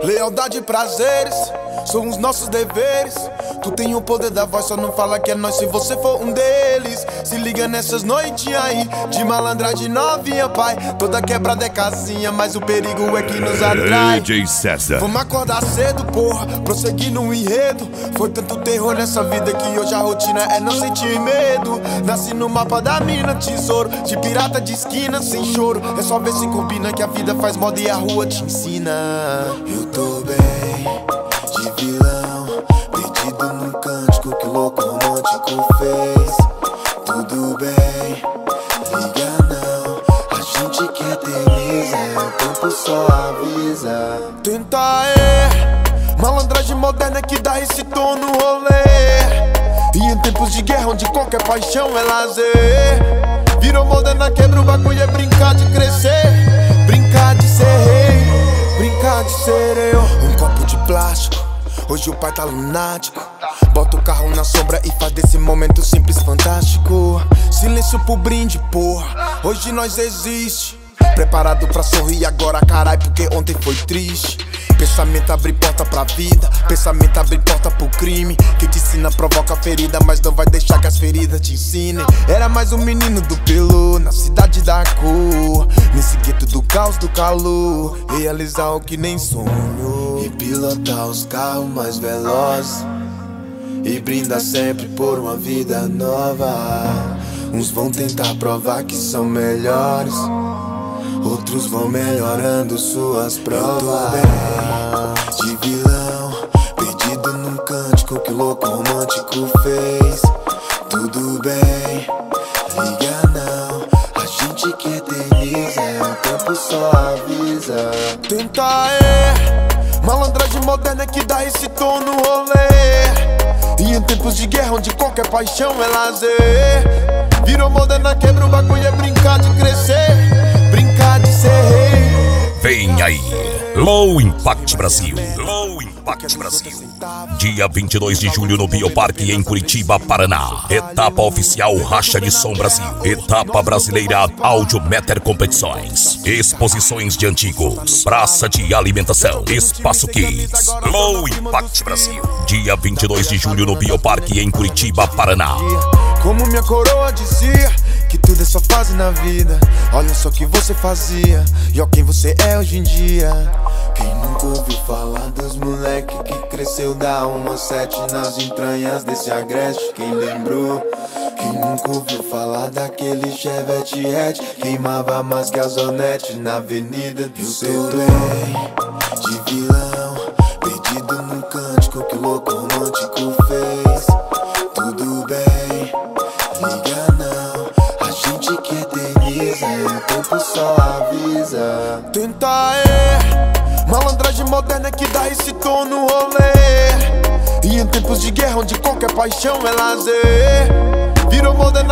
Lealdade e prazeres são os nossos deveres. Tu tem o poder da voz, só não fala que é nós se você for um deles. Se liga nessas noites aí, de malandragem novinha, pai. Toda quebrada é casinha, mas o perigo é que nos atrai. DJ César. Vamos acordar cedo, porra, prosseguir no enredo. Foi tanto terror nessa vida que hoje a rotina é não sentir medo. Nasci no mapa da mina, tesouro de pirata de esquina, sem choro. É só ver se combina que a vida faz moda e a rua te ensina. Eu tô bem, de vilão, perdido num cântico que o louco romântico fez. Tudo bem, liga não, a gente que eterniza, o tempo só avisa. Tenta malandragem moderna que dá esse tom no rolê. E em tempos de guerra onde qualquer paixão é lazer, virou moderna, quebra o bagulho, é brincar de crescer. Brincar de ser rei, brincar de ser eu. Um copo de plástico, hoje o pai tá lunático. Bota o carro na sombra e faz desse momento simples fantástico. Silêncio pro brinde, porra, hoje nós existe. Preparado pra sorrir agora, carai, porque ontem foi triste. Pensamento abre porta pra vida, pensamento abre porta pro crime. Quem te ensina provoca ferida, mas não vai deixar que as feridas te ensinem. Era mais um menino do pelo, na cidade da cor, nesse gueto do caos, do calor. Realizar o que nem sonho e pilotar os carros mais velozes. E brinda sempre por uma vida nova. Uns vão tentar provar que são melhores, outros vão melhorando suas provas. De vilão, perdido num cântico que o louco romântico fez. Tudo bem, liga não, a gente que eterniza, o tempo só avisa. Tenta malandragem moderna que dá esse tom no rolê. E em tempos de guerra onde qualquer paixão é lazer, virou moderna, quebra o bagulho, é brincar de crescer. Brincar de ser rei. Vem aí, Low Impact Brasil. Low Impact Brasil. Dia 22 de julho no Bioparque em Curitiba, Paraná. Etapa oficial Racha de Som Brasil. Etapa brasileira Audiometer Competições. Exposições de antigos. Praça de alimentação. Espaço Kids. Low Impact Brasil. Dia 22 de julho no Bioparque em Curitiba, Paraná. Como minha coroa dizia, que tudo é só fase na vida. Olha só o que você fazia e ó quem você é hoje em dia. Quem nunca ouviu falar dos moleque que cresceu da 1-7 nas entranhas desse agreste? Quem lembrou? Quem nunca ouviu falar daquele Chevette hatch? Queimava mais que a Zonete na avenida do seu bem. De vilão, perdido num cântico que o louco romântico fez. Tudo bem, liga não, a gente que eterniza, o tempo só avisa. Tenta malandragem moderna que dá esse tom no rolê. E em tempos de guerra onde qualquer paixão é lazer, virou moderna.